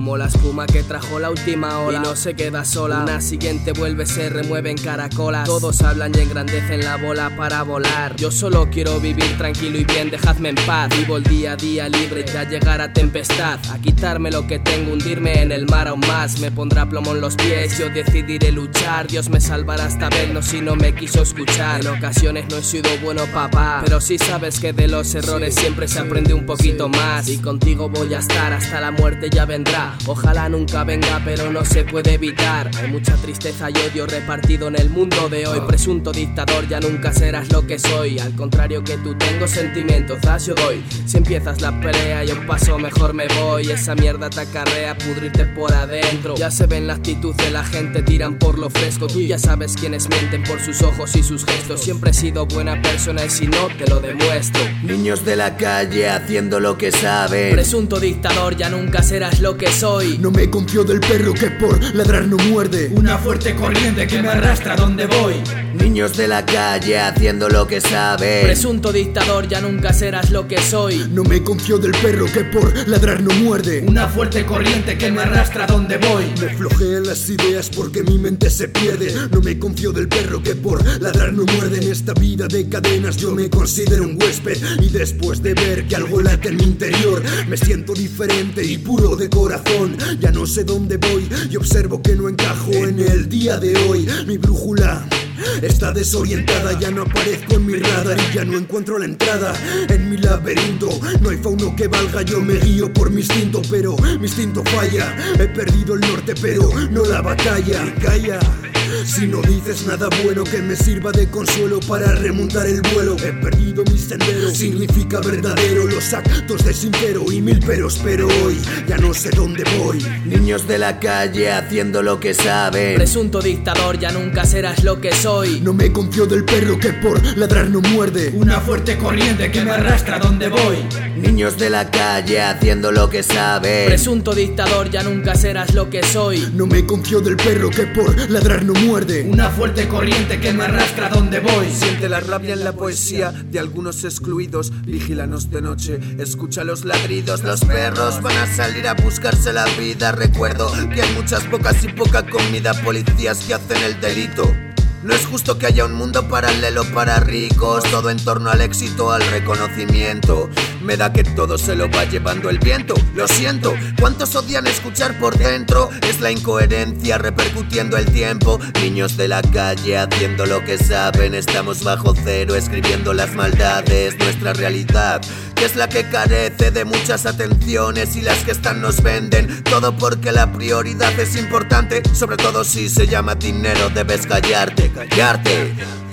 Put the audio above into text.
como la espuma que trajo la última ola. Y no se queda sola, una siguiente vuelve, se remueve en caracolas. Todos hablan y engrandecen la bola para volar. Yo solo quiero vivir tranquilo y bien, dejadme en paz. Vivo el día a día libre, ya llegará tempestad a quitarme lo que tengo, hundirme en el mar aún más. Me pondrá plomo en los pies, yo decidiré luchar. Dios me salvará esta vez, no si no me quiso escuchar. En ocasiones no he sido bueno papá, pero sí sabes que de los errores siempre se aprende un poquito más. Y contigo voy a estar hasta la muerte, ya vendrá. Ojalá nunca venga, pero no se puede evitar. Hay mucha tristeza y odio repartido en el mundo de hoy. Presunto dictador, ya nunca serás lo que soy. Al contrario que tú, tengo sentimientos, das yo doy. Si empiezas la pelea yo paso, mejor me voy. Esa mierda te acarrea pudrirte por adentro. Ya se ven la actitud de la gente, tiran por lo fresco. Tú ya sabes quiénes mienten por sus ojos y sus gestos. Siempre he sido buena persona y si no te lo demuestro. Niños de la calle haciendo lo que saben. Presunto dictador, ya nunca serás lo que soy. No me confío del perro que por ladrar no muerde. Una fuerte corriente que me arrastra donde voy. Niños de la calle haciendo lo que saben. Presunto dictador, ya nunca serás lo que soy. No me confío del perro que por ladrar no muerde. Una fuerte corriente que me arrastra donde voy. Me flojean las ideas porque mi mente se pierde. No me confío del perro que por ladrar no muerde. En esta vida de cadenas yo me considero un huésped. Y después de ver que algo late en mi interior, me siento diferente y puro de corazón. Ya no sé dónde voy y observo que no encajo en el día de hoy. Mi brújula está desorientada, ya no aparezco en mi radar y ya no encuentro la entrada en mi laberinto. No hay fauno que valga, yo me guío por mi instinto, pero mi instinto falla. He perdido el norte, pero no la batalla. Y calla si no dices nada bueno que me sirva de consuelo para remontar el vuelo. He perdido mi sendero, significa verdadero los actos de sincero y mil peros, pero hoy ya no sé dónde voy. Niños de la calle haciendo lo que saben. Presunto dictador, ya nunca serás lo que soy. No me confío del perro que por ladrar no muerde. Una fuerte corriente que me arrastra donde voy. Niños de la calle haciendo lo que saben. Presunto dictador, ya nunca serás lo que soy. No me confío del perro que por ladrar no muerde. Una fuerte corriente que me arrastra donde voy. Siente la rabia en la poesía de algunos excluidos. Vigílanos de noche, escucha los ladridos. Los perros van a salir a buscarse la vida. Recuerdo que hay muchas bocas y poca comida. Policías que hacen el delito. No es justo que haya un mundo paralelo para ricos. Todo en torno al éxito, al reconocimiento. Me da que todo se lo va llevando el viento. Lo siento, ¿cuántos odian escuchar por dentro? Es la incoherencia repercutiendo el tiempo. Niños de la calle haciendo lo que saben. Estamos bajo cero escribiendo las maldades. Nuestra realidad, que es la que carece de muchas atenciones y las que están nos venden. Todo porque la prioridad es importante. Sobre todo si se llama dinero, debes callarte.